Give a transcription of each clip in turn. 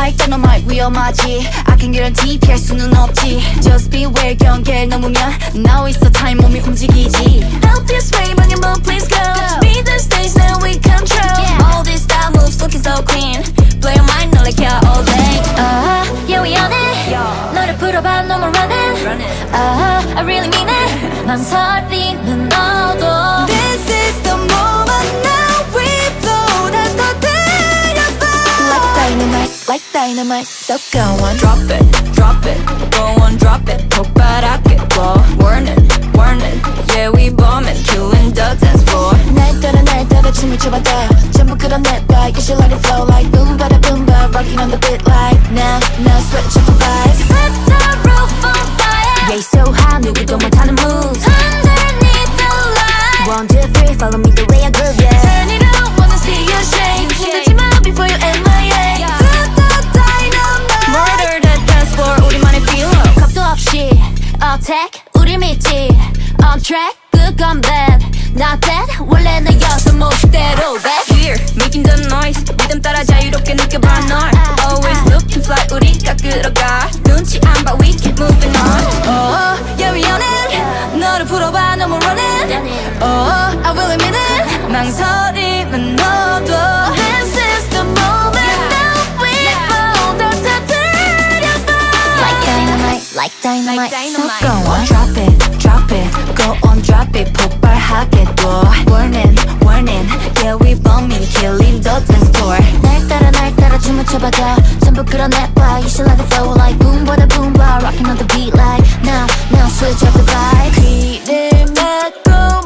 like dynamite 위험하지 I can guarantee 피할 수는 없지 Just beware 경계를 넘으면 now is the time 몸이 움직이지 Out this way 방해 move please go Be the stage now we control All these style moves looking so clean Play your mind no like yeah all day yeah we on it 너를 풀어봐 no more running I really mean it 망설이는 너도 This is the moment now we blow 다 터뜨려봐 Like dynamite So go on Drop it, go on drop it 폭발하게 blow Warning, yeah we bombing Killing the dance floor 날 따라 춤을 춰봐도 전부 끌어내봐 You should let it flow like boom bada boom ba Rocking on the beat like now switch up the vibes Set the roof on fire Yeah so high 누구도 못하는 moves Underneath the light 1, 2, 3 follow me the way I groove yeah Turn it up wanna see you shake 힘들지만 before you end my egg Feel the dynamite Murder the dance floor 우리만의 feel 겁도 없이 attack 우리 믿지 On track 그건 bad Not that 원래 너였던 모습대로 back Here making the noise 리듬 따라 자유롭게 느껴봐 널 Always looking fly 우리가 끌어가 눈치 안 봐 we keep moving on Yeah we on it 너를 풀어봐 no more running I really mean it 망설임은 너도 This is the moment now we blow 다 터뜨려봐 Like dynamite So go on drop it Go on drop it 폭발하게 둬 Warning Yeah we bombing killing the dance floor 날 따라 춤을 춰봐도 전부 끌어내봐 You should let it flow like boom bada boom ba Rocking on the beat like now switch up the vibe 귀를 막고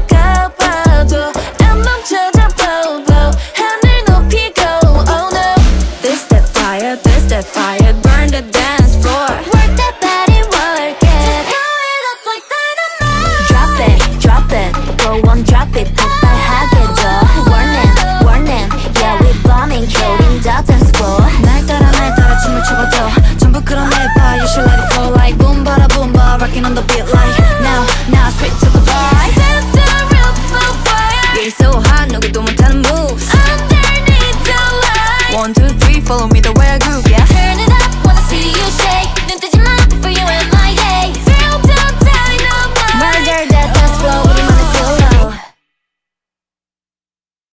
막아봐도 안 멈춰져봐도 하늘 높이 go oh no This that fire burn the dance floor Work that body work it Just throw it up like dynamite Drop it Go on drop it 폭발하게 둬 Warning Yeah we bombing killing the dance floor 날 따라 춤을 춰봐도 전부 끌어내봐 You should let it flow like boom bada boom ba Rocking on the beat like now switch to the vibe Set the roof on fire Yeah so hot 누구도 못하는 moves Underneath the light 1, 2, 3 follow me the way I groove yeah